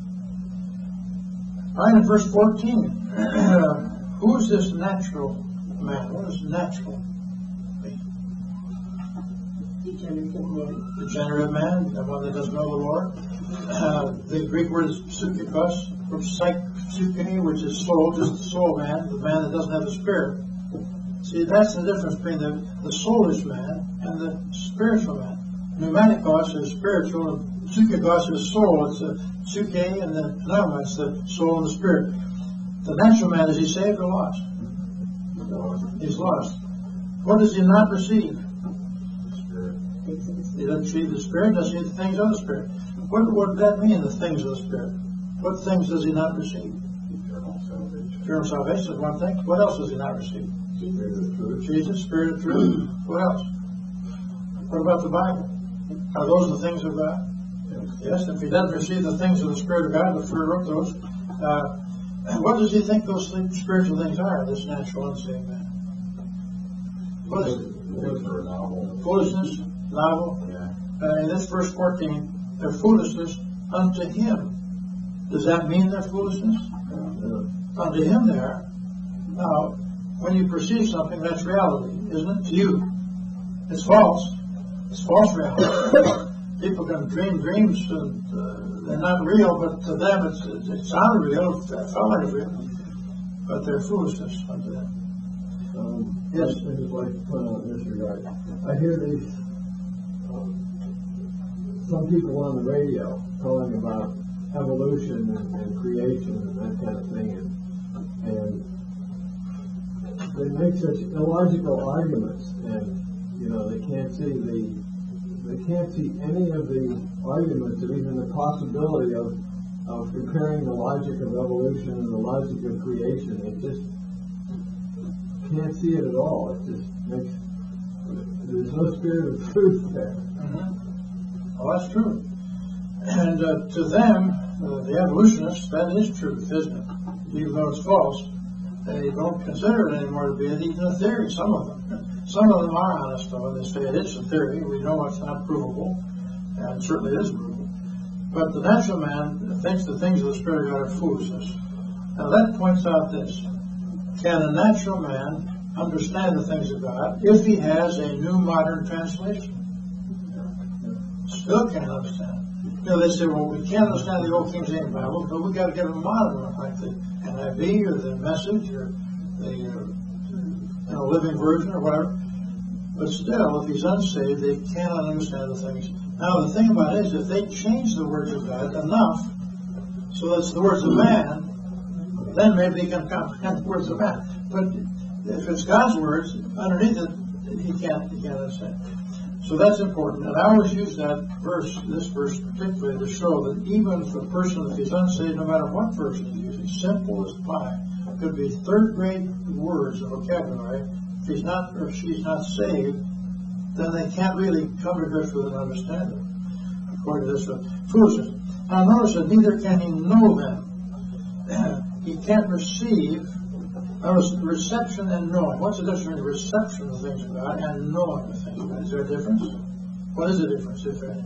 All right, in verse fourteen, who is this natural man? What is natural? Degenerative man. Degenerative man, the one that doesn't know the Lord. Uh, the Greek word is psychikos, from psyche, which is soul, just the soul man, the man that doesn't have the spirit. See, that's the difference between the, the soulish man and the spiritual man. Pneumatikos is spiritual, and psychikos is soul. It's the psyche and the pneuma, it's the soul and the spirit. The natural man, is he saved or lost? He's lost. What does he not receive? He doesn't receive the Spirit, doesn't receive the things of the Spirit. What would that mean, the things of the Spirit? What things does he not receive? Eternal salvation. Eternal salvation is one thing. What else does he not receive? Spirit of truth. Jesus, Spirit of truth. What else? What about the Bible? Are those the things of God? Yes, if he doesn't receive the things of the Spirit of God, the fruit wrote those. Uh, what does he think those things, spiritual things are, this natural unsaved man? What is it? Foolishness, novel. Yeah. Uh, in this verse fourteen, their foolishness unto him. Does that mean their foolishness? Yeah. Unto him they are. Now, when you perceive something, that's reality, isn't it? To you. It's false. It's false reality. People can dream dreams, and uh, they're not real, but to them it's, it sounded real, it felt like real. But they're foolishness unto them. Um, Yes. I just like to point out in this regard. I hear these, um, some people on the radio talking about evolution and, and creation and that kind of thing, and, and they make such illogical arguments, and you know they can't see the, they can't see any of the arguments or even the possibility of of comparing the logic of evolution and the logic of creation. It just can't see it at all. It just makes, there's no spirit of truth there. Mm-hmm. Well, that's true. And uh, to them, uh, the evolutionists, that is truth, isn't it? Even though it's false, they don't consider it anymore to be even a theory, some of them. Some of them are honest, though, they say it's a theory. We know it's not provable, and certainly it is provable. But the natural man thinks the things of the Spirit of God are foolishness. Now that points out this. Can a natural man understand the things of God if he has a new modern translation? Still can't understand. You know, they say, well, we can't understand the Old King James Bible, but we've got to get a modern one, like the N I V or the Message or the uh, you know, Living Version or whatever. But still, if he's unsaved, they cannot understand the things. Now, the thing about it is, if they change the words of God enough so that it's the words of man, then maybe they can comprehend the words of man. But if it's God's words, underneath it, he can't, he can't understand. So that's important. And I always use that verse, this verse particularly, to show that even for a person, if he's unsaved, no matter what verse he's using, simple as pie, could be third grade words of vocabulary. If he's not, or if she's not saved, then they can't really come to grips with and understand it, according to this uh, foolishness. Now notice that neither can he know them. He can't receive. Notice reception and knowing. What's the difference between reception of the things of God and knowing the things of God? Is there a difference? What is the difference, if any?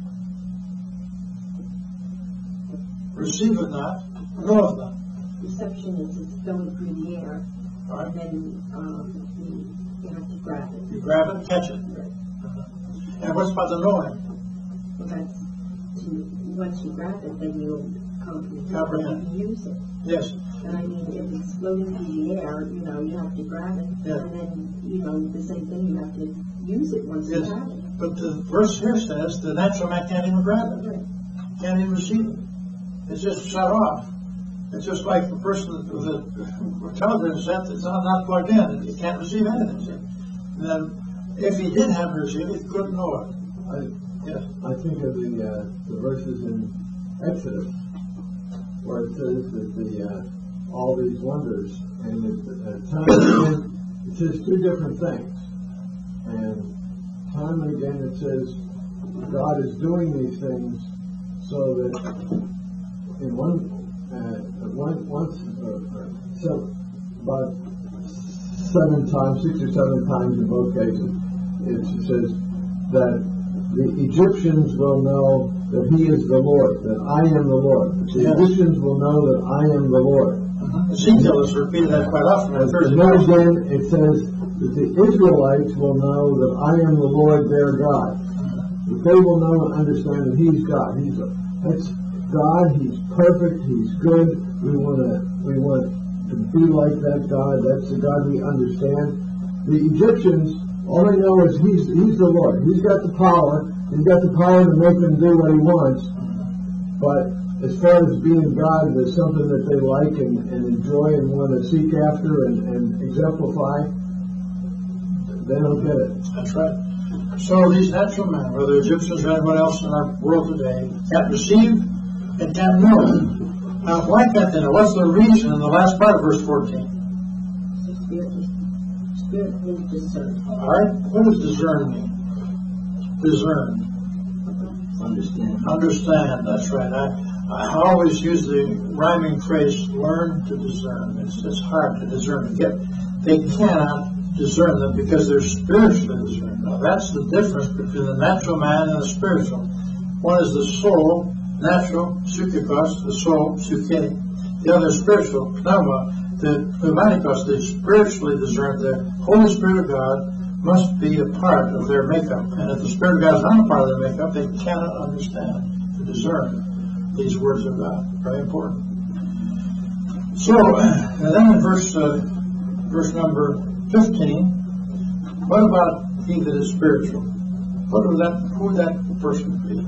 Receiveth not, knoweth not. Reception is just going through the air, All right. and then um, you, you have to grab it. You grab it, catch it. And what's about the knowing? Well, that's to, once you grab it, then you'll comprehend Comprehend. and use it. Yes. And I mean, if it's floating through the air, you know, you have to grab it, Yeah. and then, you know, the same thing, you have to use it once Yes. you have it. But the verse here says the natural man can't even grab it. Right. Can't even receive it. It's just shut off. It's just like the person with a television set that's not, not plugged in. He can't receive anything. And then, if he did have to receive it, he couldn't know it. I, Yes. I think of the, uh, the verses in Exodus where it says that the uh, all these wonders and it, uh, time and again it says two different things, and time and again it says God is doing these things so that in one uh, one once uh, so about seven times, six or seven times in both cases, it says that the Egyptians will know that He is the Lord, that I am the Lord. The Yes. Egyptians will know that I am the Lord. Uh-huh. Ezekiel has repeated that quite often. And then again, it says that the Israelites will know that I am the Lord their God. That they will know and understand that He's God. He's a, that's God. He's perfect. He's good. We want to we want to be like that God. That's the God we understand. The Egyptians, all they know is He's He's the Lord. He's got the power. He's got the power to make them do what He wants. But as far as being God, there's something that they like and, and enjoy and want to seek after and, and exemplify. They don't get it. That's right. So these natural men, whether Egyptians or anyone else in our world today, can't receive and can't know. Now, why can't they know? What's the reason in the last part of verse fourteen? Spirit, spirit will discern. All right? What does discern mean? Discern. Understand. Understand. That's right. I, I always use the rhyming phrase, learn to discern. It's, it's hard to discern. Yet they cannot discern them because they're spiritually discerned. Now, that's the difference between the natural man and the spiritual. One is the soul, natural, psychikos, the soul, psyche. The other is spiritual, pneuma, the pneumatikos, the spiritually discerned. The Holy Spirit of God must be a part of their makeup. And if the Spirit of God is not a part of their makeup, they cannot understand, to discern these words of God. Very important. So, and then in verse, uh, verse number fifteen, what about he that is spiritual? What would that, who would that person be?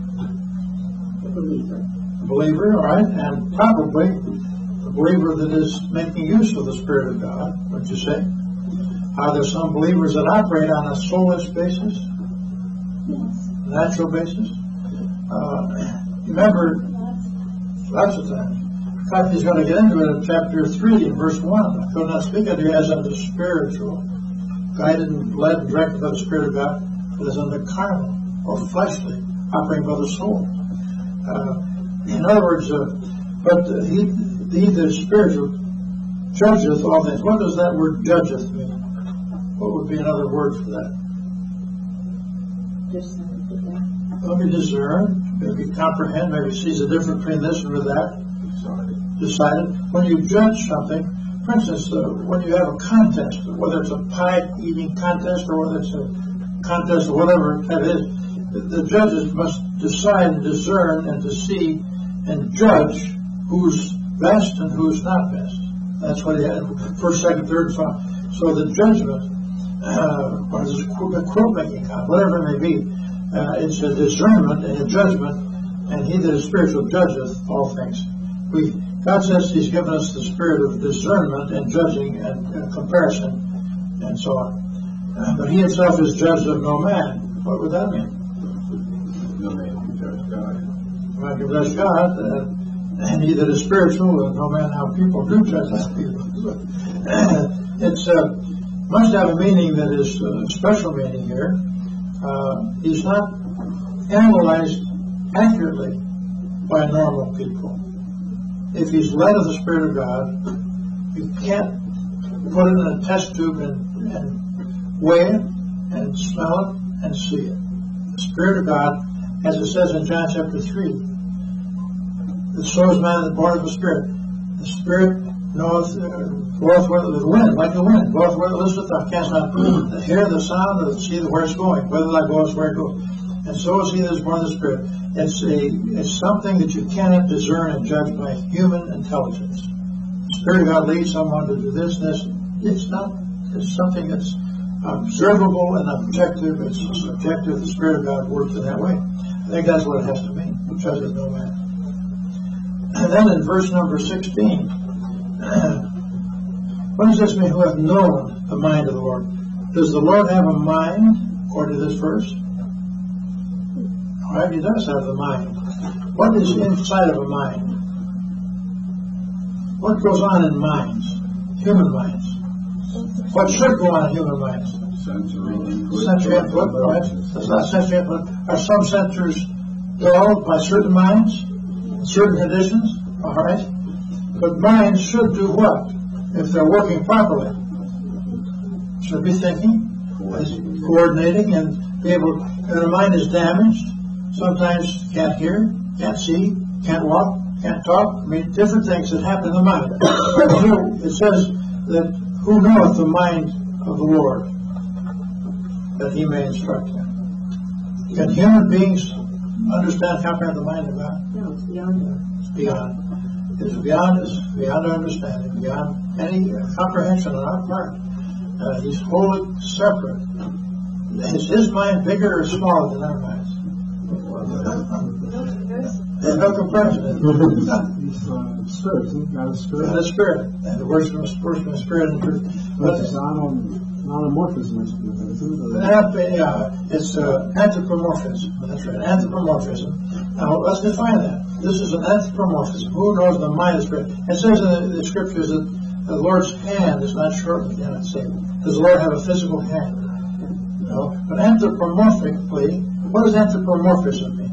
A believer. A believer, all right, and probably a believer that is making use of the Spirit of God, would you say? Are there some believers that operate on a soulless basis? Yes. Natural basis? Uh, remember, lots of times. In fact, he's going to get into it in chapter three, in verse one. I could not speak unto you as unto spiritual, guided and led and directed by the Spirit of God, but as unto carnal, or fleshly, operating by the soul. Uh, In other words, uh, but uh, he, he that is spiritual judgeth all things. What does that word judgeth mean? What would be another word for that? Let me discern, maybe comprehend, maybe sees a difference between this and that. Decided. When you judge something, for instance, uh, when you have a contest, whether it's a pie eating contest or whether it's a contest or whatever that is, the, the judges must decide and discern and to see and judge who's best and who's not best. That's what he had, first, second, third, and so on. So the judgment, uh, what is it, a quilt making contest, whatever it may be, uh, it's a discernment and a judgment, and he that is spiritual judgeth all things. We, God says He's given us the spirit of discernment and judging and, and comparison and so on. Uh, but He Himself is judged of no man. What would that mean? No man can judge God. Man can judge God, uh, and He that is spiritual, and no man how people do judge that people. It's uh, must have a meaning that is a uh, special meaning here. Uh, he's not analyzed accurately by normal people. If he's led of the Spirit of God, you can't put it in a test tube and, and weigh it and smell it and see it. The Spirit of God, as it says in John chapter three, the soul is man that born of the Spirit. The Spirit knoweth, uh, goeth where the wind, like the wind, goeth where it listeth, thou canst not hear the sound or see where it's going, whether thou goest where it goes. And so is he that is born of the Spirit. It's a it's something that you cannot discern and judge by human intelligence. The Spirit of God leads someone to do this and this. It's not. It's something that's observable and objective. It's subjective. The Spirit of God works in that way. I think that's what it has to mean. Judgeth no man. And then in verse number sixteen, what does this mean? Who have known the mind of the Lord? Does the Lord have a mind, according to this verse? All right, He does have the mind. What is inside of a mind? What goes on in minds? Human minds. What should go on in human minds? Sensory input, right? That's not sensory input. Are some sensors dulled by certain minds, certain conditions? All right. But minds should do what? If they're working properly. Should be thinking, coordinating, and be able, and the mind is damaged. Sometimes can't hear, can't see, can't walk, can't talk. I mean, different things that happen in the mind. Here it says that who knoweth the mind of the Lord, that he may instruct him. Can human beings understand, comprehend the mind of God? No, it's beyond that. It's beyond. It's beyond us, beyond our understanding, beyond any comprehension on our part. Uh, he's wholly separate. Is his mind bigger or smaller than our minds? There's no comparison. He's uh, spirit, isn't God is spirit? God is spirit. And the words from the words from the spirit and truth. But it's anamorphism, isn't it? Uh, yeah, it's uh, anthropomorphism. That's right, anthropomorphism. Now, let's define that. This is an anthropomorphism. Who knows the mind of spirit? It says in the, the scriptures that the Lord's hand is not shortened. You know, say, does the Lord have a physical hand? No. But anthropomorphically, what does anthropomorphism mean?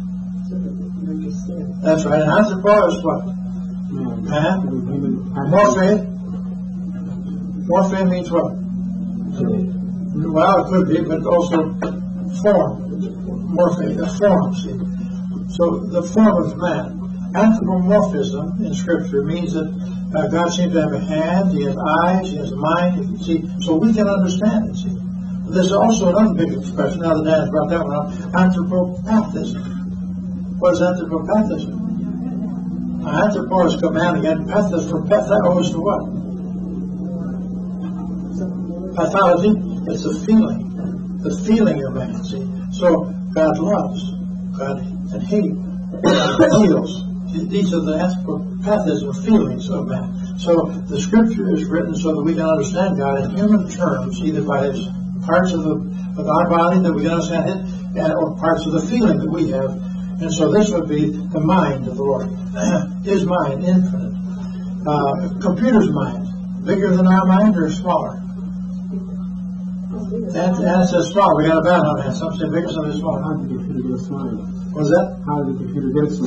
That's right. And anthropo is what? Man. Morphe. Morphe means what? Well, it could be, but also form. Morphe, a form, see. So the form of man. Anthropomorphism in Scripture means that uh, God seems to have a hand, He has eyes, He has a mind, He can see, so we can understand it, see. There's also another big expression, now that Dan has brought that one up, anthropopathism. What is anthropopathism? Now, anthropo is command again, pathos for pathos is to what? Pathology, it's the feeling, the feeling of man, see. So God loves, God and He feels. These are the anthropopathism feelings of man. So the Scripture is written so that we can understand God in human terms, either by His parts of, the, of our body that we can understand it, or parts of the feeling that we have. And so this would be the mind of the Lord. His mind, infinite. Uh, computer's mind, bigger than our mind or smaller? And, and it says small. We got a bad on that. Some say bigger, some say smaller. How did the computer get its mind? What's that? How did the computer get its mind?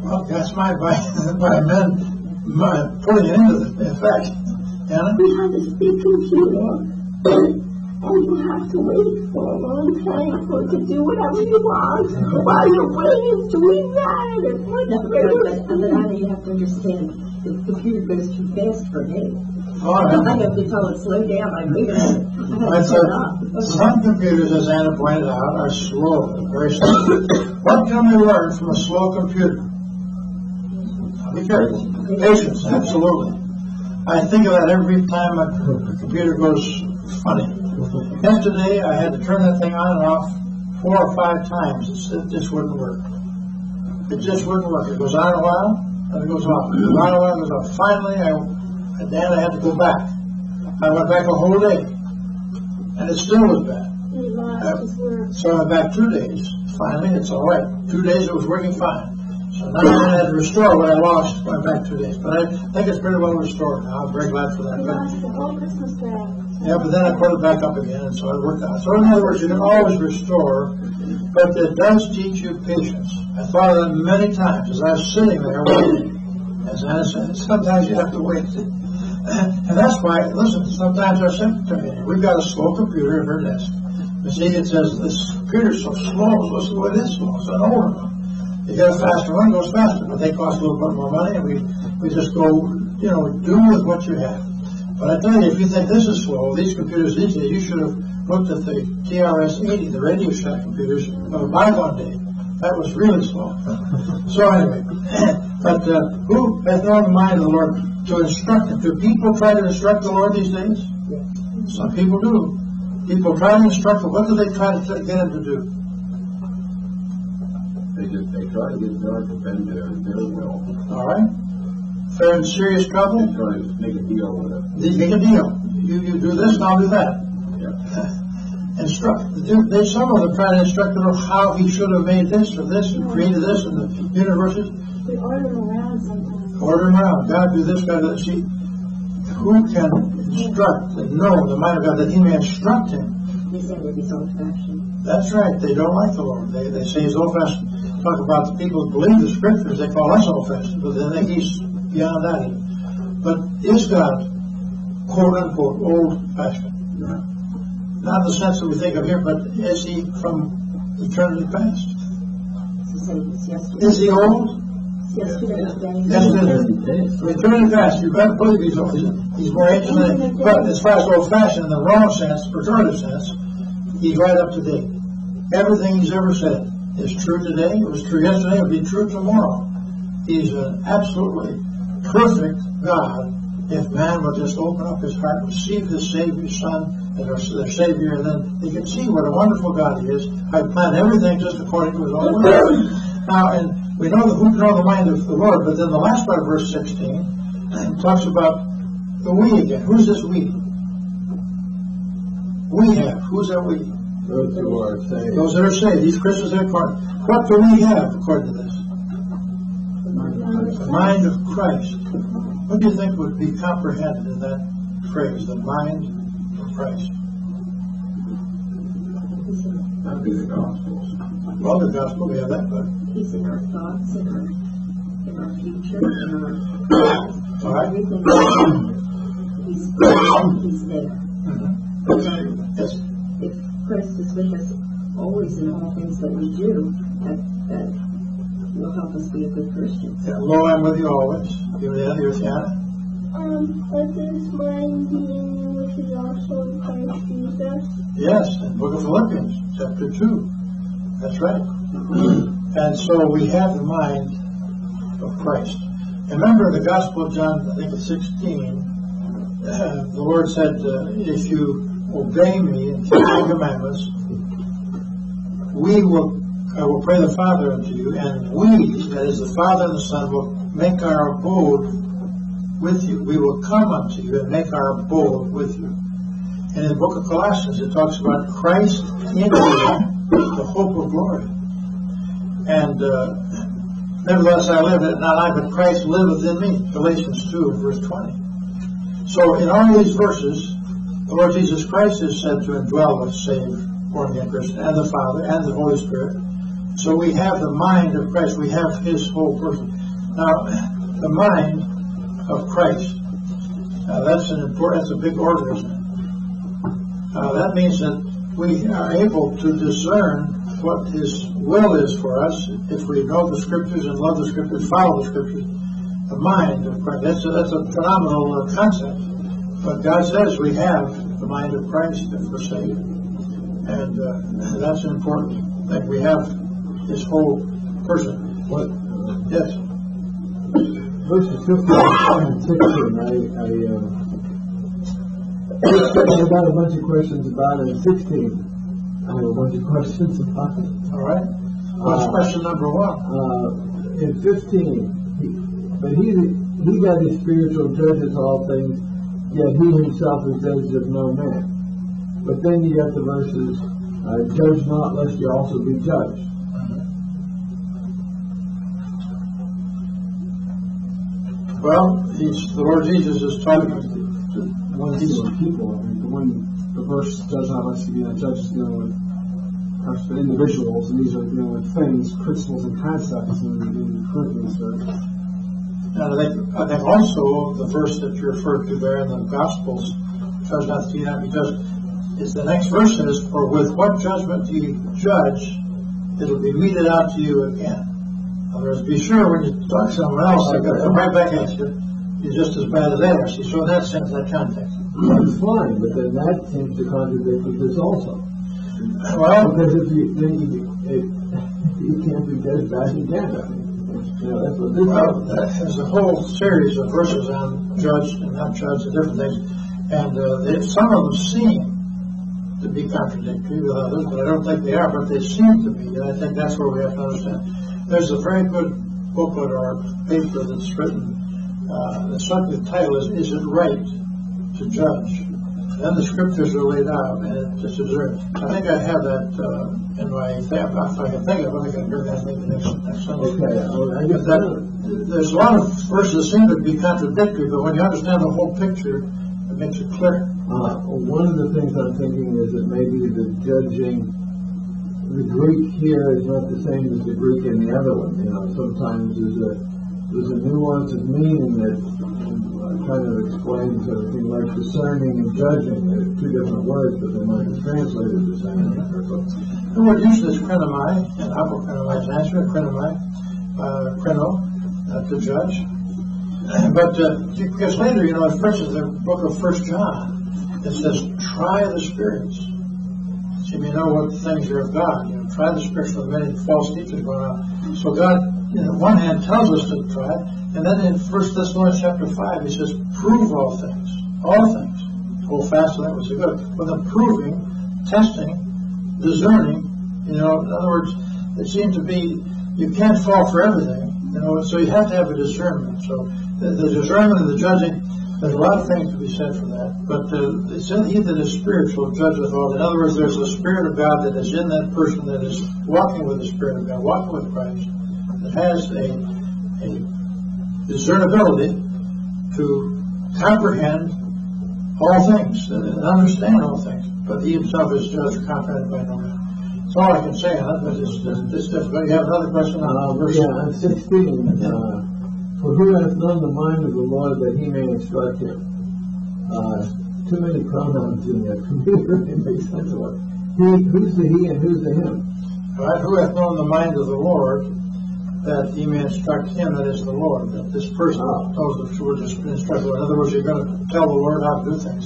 Well, that's my advice, by men my putting it into the effect. Anna? We have a big computer. And you have to wait for a long time for it to do whatever you want. While you're waiting, doing that, and it's much No, bigger. but, but Anna, you have to understand, the computer goes too fast for me. All right. I have to tell it, slow down, I wait a minute. I have to That's turn a, up. some computers, as Anna pointed out, are slow, very slow. What can we learn from a slow computer? Be careful. Patience, absolutely. I think of that every time a computer goes funny. Yesterday, I had to turn that thing on and off four or five times. It just wouldn't work. It just wouldn't work. It goes on a while, and it goes off. It goes on a while, it goes off. Finally, I, then I had to go back. I went back a whole day, and it still was bad. It lost its work. So I went back two days. Finally, it's all right. Two days it was working fine. So now I had to restore what I lost. Went back two days, but I think it's pretty well restored now. I'm very glad for that. We But, lost the whole Christmas bag. yeah, but then I put it back up again, and so it worked out. So in other words, you can always restore, but it does teach you patience. I thought of that many times as I was sitting there waiting. As Anna said, sometimes you have to wait. And that's why, listen, sometimes our secretary, we've got a slow computer at her desk. You see, it says this computer's so slow. Listen, well, it is slow. It's an old one. You get a faster one, it goes faster, but they cost a little bit more money, and we, we just go, you know, do with what you have. But I tell you, if you think this is slow, these computers these days, you should have looked at the T R S eighty, the Radio Shack computers, of a bygone day. That was really slow. So anyway, but uh, who has known the mind of the Lord to instruct him? Do people try to instruct the Lord these days? Some people do. People try to instruct him. What do they try to get him to do? They just, they try to get God to bend their, their will. All right? If they're in serious trouble, They try to make a deal with it. they make a deal. You, you do this, and I'll do that. Yeah. Instruct. They, some of them try to instruct him how he should have made this or this and created this in the universes. We order them around sometimes. Order him around. God do this, God do that. See, who can instruct and know the mind of God that he may instruct him? He said it is old-fashioned. That's right. They don't like the Lord. They, they say he's old-fashioned. Talk about the people who believe the scriptures. They call us old-fashioned, but they think he's beyond that even. But is God, quote-unquote, old-fashioned? Yeah. Not in the sense that we think of here, but is he from eternity past? He said it was yesterday. Is he old? Yesterday, today. Yes, it is. From eternity past, you better believe he's old. He's, he's more ancient than, but as far as old-fashioned in the wrong sense, pejorative sense, he's right up to date. Everything he's ever said is true today. It was true yesterday. It will be true tomorrow. He's an absolutely perfect God. If man would just open up his heart, receive his Savior, Son, and their, their Savior, and then they can see what a wonderful God he is. I planned everything just according to his own will. Now, and we know that who can know the mind of the Lord, but then the last part of verse sixteen talks about the we again. Who's this we? We have. Who's that we? Those who are saved. Those that are saved. These Christians are part. What do we have according to this? The mind of Christ. What do you think would be comprehended in that phrase, the mind of Christ? That'd be the gospel. Well, the gospel, we have that, but He's in our thoughts, in our, in our future, in our all right. everything. He's, he's there. Mm-hmm. Yes. If Christ is with us always in all things that we do, that, that will help us be a good Christian. Yeah, Lo, I'm with you always. You're the other, Anna. Um, let this mind be in you, which is also in Christ Jesus. Yes, in the book of Philippians, chapter two. That's right. And so we have the mind of Christ. And remember in the Gospel of John, I think it's sixteen, uh, the Lord said, uh, if you obey me and keep my commandments, we will, I will pray the Father unto you, and we, that is the Father and the Son, will make our abode with you. We will come unto you and make our abode with you. And in the book of Colossians, it talks about Christ in you, the hope of glory. And uh, nevertheless I live, not I, but Christ liveth in me. Galatians two, verse twenty. So in all these verses, the Lord Jesus Christ is said to indwell with saved, born again Christian, and the Father, and the Holy Spirit. So we have the mind of Christ. We have His whole person. Now, the mind of Christ. Now, that's an important, that's a big order, isn't it? Uh, that means that we are able to discern what His will is for us if we know the Scriptures and love the Scriptures, follow the Scriptures. The mind of Christ. That's a, that's a phenomenal uh, concept. But God says we have the mind of Christ if we're saved. And uh, that's an important thing. We have His whole person. What? Yes. Verses fifteen and sixteen, I, I, uh, I got a bunch of questions about it. sixteen, I have a bunch of questions about it. All right. What's Uh, question number one? Uh, in fifteen, he, but he, he that is spiritual judges all things, yet he himself is judged of no man. But then you got the verses, uh, judge not lest you also be judged. Well, he's, the Lord Jesus is talking to One is dealing with people. I mean, the one, the verse does not let you be a judge, is dealing with uh, individuals, and these are dealing with things, principles, and concepts in, in Corinthians. So. And I think, I think also the verse that you referred to there in the Gospels, judge not to be not because it's the next verse is, for with what judgment you judge, it'll be meted out to you again. In other words, be sure when you talk to someone else, they're going to come right back at you. You're just as bad as they are. See, so in that sense, that context. That's fine, but then that seems to contradict with this also. Well, Because if you, then you, if, you can't be judged back again. I mean, you know, that's what this well, is. there's a whole series of verses on judge and not judge and different things. And uh, they, some of them seem to be contradictory with others, but I don't think they are, but they seem to be. And I think that's where we have to understand. There's a very good booklet or paper that's written. Uh, the subject title is, Is It Right to Judge? Then the scriptures are laid out, and it just observes. I think I have that uh, in my thing. If I can think of it, I can bring that maybe next, next Sunday. Okay, I guess That, there's a lot of verses that seem to be contradictory, but when you understand the whole picture, it makes it clear. Uh, one of the things I'm thinking is that maybe the judging, the Greek here is not the same as the Greek in the other one. You know, sometimes there's a there's a nuance of meaning that uh, kind of explains everything, like discerning and judging. They're two different words, but they might be translated the same. The word used is krenomai, and apokromai is answer, krenomai, uh, kreno, uh, to judge. But uh, because later, you know, for instance, the book of First John, it says, try the spirits. So you may know what things are of God. You know, try the spirits, with many false teachers going on. So God, you know, on one hand tells us to try, and then in First Thessalonians chapter five, he says, prove all things. All things. Hold fast to that which is good. But the proving, testing, discerning, you know, in other words, it seems to be, you can't fall for everything, you know, so you have to have a discernment. So the, the discernment and the judging, there's a lot of things to be said for that. But uh, it said, he that is spiritual judgeth all. In other words, there's a Spirit of God that is in that person that is walking with the Spirit of God, walking with Christ, that has a, a discernibility to comprehend all things and understand all things. But he himself is judged, comprehended by no man. That's all I can say on it, but it's, it's difficult. You have another question on Uh, verse yeah, on sixteen. Uh, For who hath known the mind of the Lord that he may instruct him? Uh, too many pronouns in there. For me, it really makes sense of what. He, who's the he and who's the him? All right, who hath known the mind of the Lord that he may instruct him, that is the Lord, that this person Oh. knows the word is instructed. In other words, you're going to tell the Lord how to do things.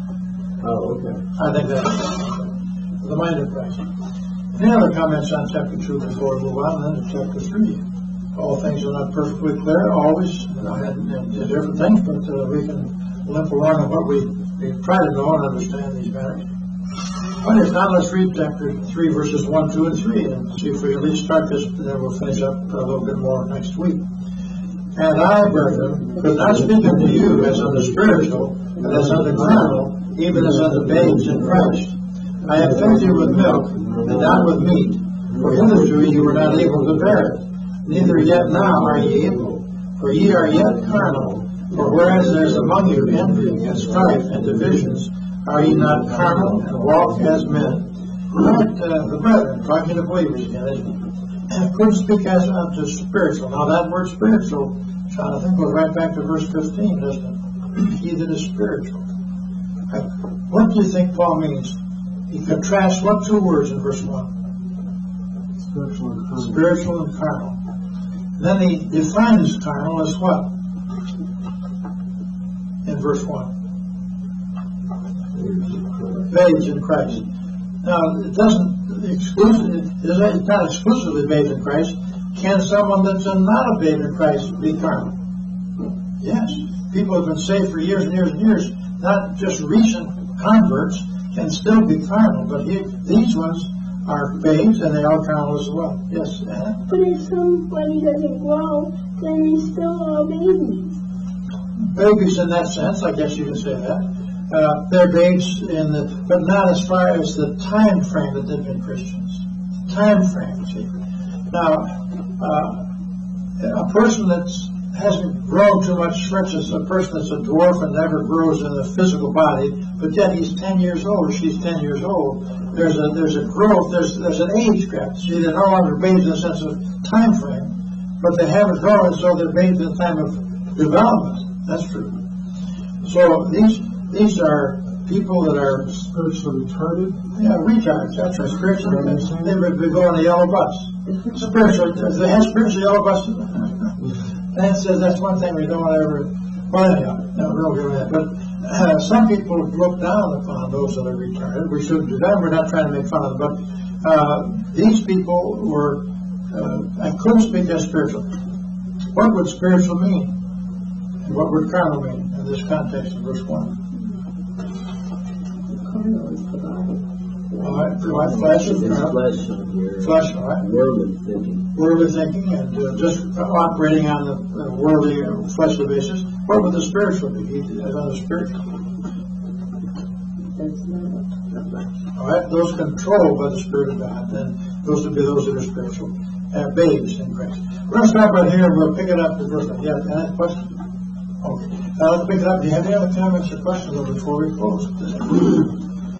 Oh, okay. I think that's the mind of Christ. Any other comments on chapter two before we move on, then to chapter three? All things are not perfectly clear, always, you know, and, and, and different things, but uh, we can limp along in what we, we try to know and understand these matters. Well, if not, let's read chapter three, verses one, two, and three, and see if we at least start this, and then we'll finish up a little bit more next week. And I, brethren, could not speak unto you as unto spiritual, but as unto carnal, even as unto babes in Christ. I have fed you with milk, and not with meat, for hitherto you were not able to bear it. Neither yet now are ye able, for ye are yet carnal. For whereas there is among you envy and strife and divisions, are ye not carnal and walk as men? Right, uh, the brethren, talking to believers again, and could speak as unto spiritual. Now that word spiritual, John, I think goes right back to verse fifteen, doesn't it? He that is spiritual. Uh, what do you think Paul means? He contrasts what two words in verse one? Spiritual and carnal. Spiritual and carnal. Then he defines carnal as what? In verse one. Babes in Christ. Now, it doesn't exclusively, it's not exclusively babes in Christ. Can someone that's not a babe in Christ be carnal? Yes. People have been saved for years and years and years, not just recent converts, can still be carnal, but he, these ones are babes and they are carnal as well. Yes, Anna? But if somebody doesn't grow, then he's still a baby. Babies in that sense, I guess you can say that. Uh, they're babes in the, but not as far as the time frame that they've been Christians. Time frame, see. Now, uh, a person that hasn't grown too much, for instance, a person that's a dwarf and never grows in the physical body, but yet he's ten years old, or she's ten years old. There's a there's a growth, there's there's an age gap. See, they're no longer babes in the sense of time frame, but they haven't grown, so they're babes in the time of development. That's true. So these these are people that are Spiritually retarded. yeah retards. That's right. Spiritually, they would be going on the yellow bus. Spiritually, they have spiritual yellow buses. Dan says that's one thing we don't ever. Well, anyhow, no, we'll go with that. But uh, some people look down upon those that are retarded. We shouldn't do that. We're not trying to make fun of them. But uh, these people were. Uh, I couldn't speak as spiritual. What would spiritual mean? And what would carnal mean in this context of verse one? Carnal is the body. All right, right, flesh is carnal. Flesh on here. Flesh, all right. Worldly thinking. Worldly thinking and uh, just operating on the uh, worldly, uh, fleshly basis. What would the spiritual be? He is on the spiritual. That's not. All right, those controlled by the Spirit of God, then those would be those that are spiritual, uh, babes in Christ. We're going to stop right here and we'll pick it up in verse one. Yeah, any questions? Okay. Uh, let's pick it up. Do you have any other comments or questions before we close?